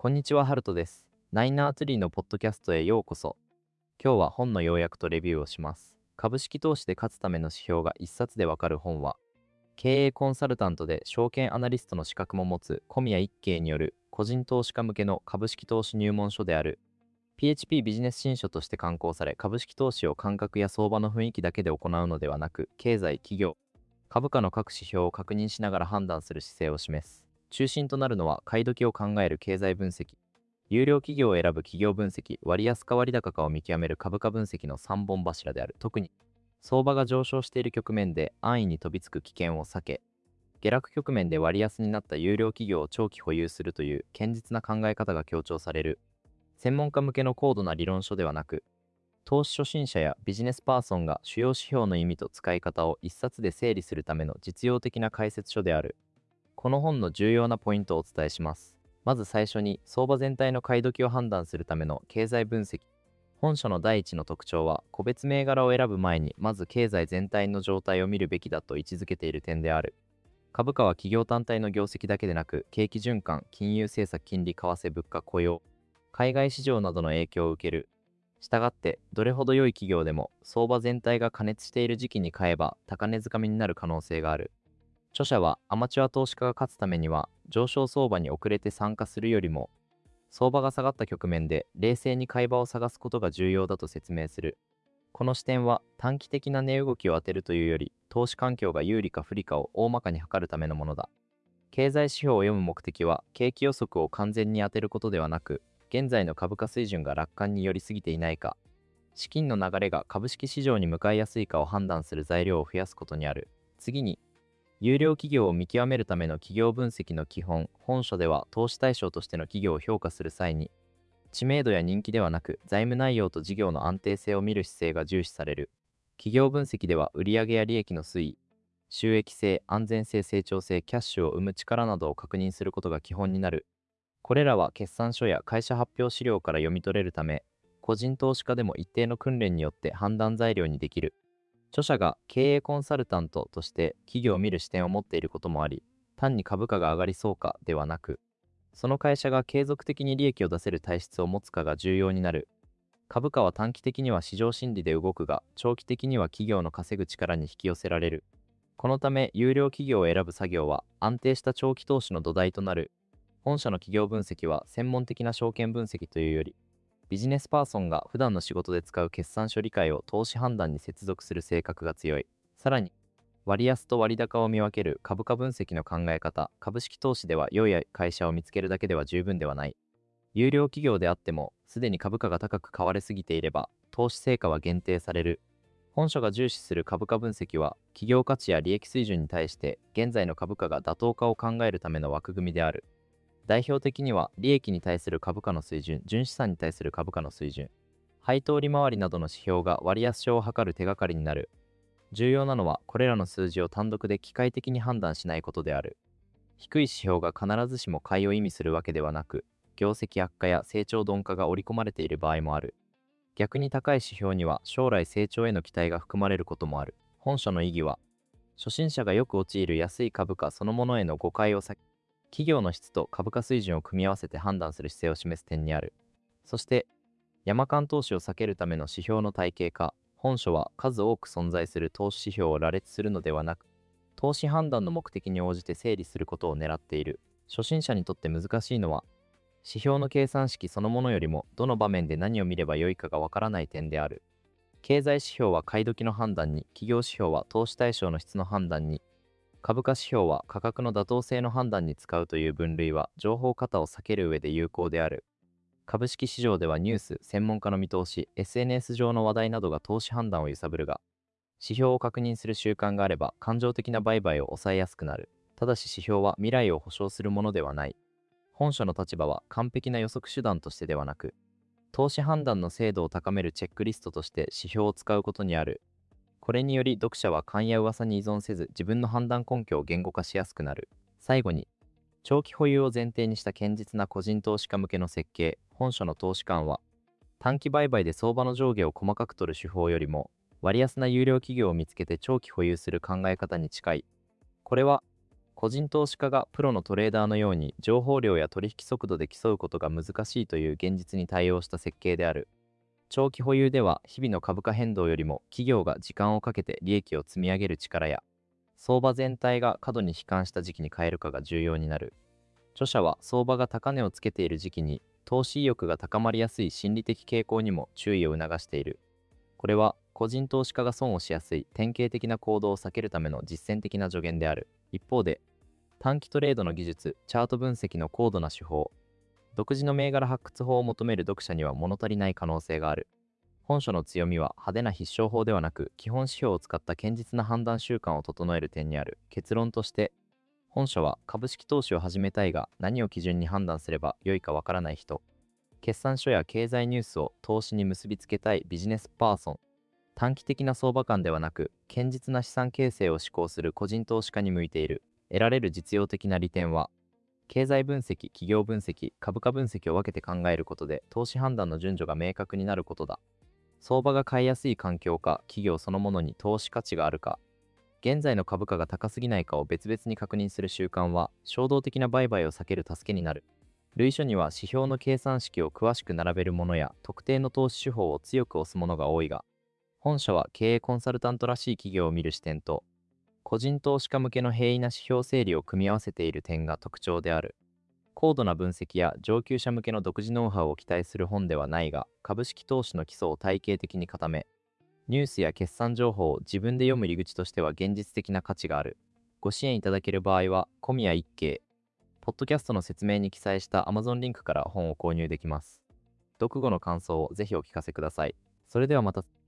こんにちは、ハルトです。ナイナーツリーのポッドキャストへようこそ。今日は本の要約とレビューをします。株式投資で勝つための指標が一冊でわかる本は、経営コンサルタントで証券アナリストの資格も持つ小宮一慶による個人投資家向けの株式投資入門書である。PHP ビジネス新書として刊行され、株式投資を感覚や相場の雰囲気だけで行うのではなく、経済、企業、株価の各指標を確認しながら判断する姿勢を示す。中心となるのは、買い時を考える経済分析、有料企業を選ぶ企業分析、割安か割高かを見極める株価分析の3本柱である。特に、相場が上昇している局面で安易に飛びつく危険を避け、下落局面で割安になった有料企業を長期保有するという堅実な考え方が強調される。専門家向けの高度な理論書ではなく、投資初心者やビジネスパーソンが主要指標の意味と使い方を一冊で整理するための実用的な解説書である。この本の重要なポイントをお伝えします。まず最初に、相場全体の買い時を判断するための経済分析。本書の第一の特徴は、個別銘柄を選ぶ前にまず経済全体の状態を見るべきだと位置づけている点である。株価は企業単体の業績だけでなく、景気循環、金融政策、金利、為替、物価、雇用、海外市場などの影響を受ける。したがって、どれほど良い企業でも相場全体が過熱している時期に買えば高値掴みになる可能性がある。著者は、アマチュア投資家が勝つためには上昇相場に遅れて参加するよりも、相場が下がった局面で冷静に買い場を探すことが重要だと説明する。この視点は、短期的な値動きを当てるというより、投資環境が有利か不利かを大まかに測るためのものだ。経済指標を読む目的は、景気予測を完全に当てることではなく、現在の株価水準が楽観に寄りすぎていないか、資金の流れが株式市場に向かいやすいかを判断する材料を増やすことにある。次に、有料企業を見極めるための企業分析の基本。本書では、投資対象としての企業を評価する際に、知名度や人気ではなく、財務内容と事業の安定性を見る姿勢が重視される。企業分析では、売上や利益の推移、収益性、安全性、成長性、キャッシュを生む力などを確認することが基本になる。これらは決算書や会社発表資料から読み取れるため、個人投資家でも一定の訓練によって判断材料にできる。著者が経営コンサルタントとして企業を見る視点を持っていることもあり、単に株価が上がりそうかではなく、その会社が継続的に利益を出せる体質を持つかが重要になる。株価は短期的には市場心理で動くが、長期的には企業の稼ぐ力に引き寄せられる。このため、有料企業を選ぶ作業は安定した長期投資の土台となる。本社の企業分析は専門的な証券分析というより、ビジネスパーソンが普段の仕事で使う決算書理解を投資判断に接続する性格が強い。さらに、割安と割高を見分ける株価分析の考え方。株式投資では良い会社を見つけるだけでは十分ではない。有料企業であっても、すでに株価が高く買われすぎていれば、投資成果は限定される。本書が重視する株価分析は、企業価値や利益水準に対して現在の株価が妥当かを考えるための枠組みである。代表的には、利益に対する株価の水準、純資産に対する株価の水準、配当利回りなどの指標が割安性を測る手がかりになる。重要なのは、これらの数字を単独で機械的に判断しないことである。低い指標が必ずしも買いを意味するわけではなく、業績悪化や成長鈍化が織り込まれている場合もある。逆に高い指標には将来成長への期待が含まれることもある。本書の意義は、初心者がよく陥る安い株価そのものへの誤解を避け、企業の質と株価水準を組み合わせて判断する姿勢を示す点にある。そして、山間投資を避けるための指標の体系化。本書は数多く存在する投資指標を羅列するのではなく、投資判断の目的に応じて整理することを狙っている。初心者にとって難しいのは、指標の計算式そのものよりも、どの場面で何を見ればよいかがわからない点である。経済指標は買い時の判断に、企業指標は投資対象の質の判断に、株価指標は価格の妥当性の判断に使うという分類は、情報過多を避ける上で有効である。株式市場ではニュース、専門家の見通し、SNS 上の話題などが投資判断を揺さぶるが、指標を確認する習慣があれば感情的な売買を抑えやすくなる。ただし指標は未来を保証するものではない。本書の立場は完璧な予測手段としてではなく、投資判断の精度を高めるチェックリストとして指標を使うことにある。これにより読者は勘や噂に依存せず自分の判断根拠を言語化しやすくなる。最後に、長期保有を前提にした堅実な個人投資家向けの設計。本書の投資観は、短期売買で相場の上下を細かく取る手法よりも、割安な有料企業を見つけて長期保有する考え方に近い。これは、 個人投資家がプロのトレーダーのように情報量や取引速度で競うことが難しいという現実に対応した設計である。長期保有では日々の株価変動よりも企業が時間をかけて利益を積み上げる力や相場全体が過度に悲観した時期に変えるかが重要になる。著者は相場が高値をつけている時期に投資意欲が高まりやすい心理的傾向にも注意を促している。これは個人投資家が損をしやすい典型的な行動を避けるための実践的な助言である。一方で、短期トレードの技術、チャート分析の高度な手法、独自の銘柄発掘法を求める読者には物足りない可能性がある。本書の強みは派手な必勝法ではなく、基本指標を使った堅実な判断習慣を整える点にある。結論として、本書は株式投資を始めたいが何を基準に判断すれば良いかわからない人、決算書や経済ニュースを投資に結びつけたいビジネスパーソン、短期的な相場感ではなく堅実な資産形成を志向する個人投資家に向いている。得られる実用的な利点は、経済分析、企業分析、株価分析を分けて考えることで投資判断の順序が明確になることだ。相場が買いやすい環境か、企業そのものに投資価値があるか、現在の株価が高すぎないかを別々に確認する習慣は、衝動的な売買を避ける助けになる。類書には指標の計算式を詳しく並べるものや、特定の投資手法を強く推すものが多いが、本書は経営コンサルタントらしい企業を見る視点と、個人投資家向けの平易な指標整理を組み合わせている点が特徴である。高度な分析や上級者向けの独自ノウハウを期待する本ではないが、株式投資の基礎を体系的に固め、ニュースや決算情報を自分で読む入り口としては現実的な価値がある。ご支援いただける場合は、小宮一慶、ポッドキャストの説明に記載した Amazon リンクから本を購入できます。読後の感想をぜひお聞かせください。それではまた。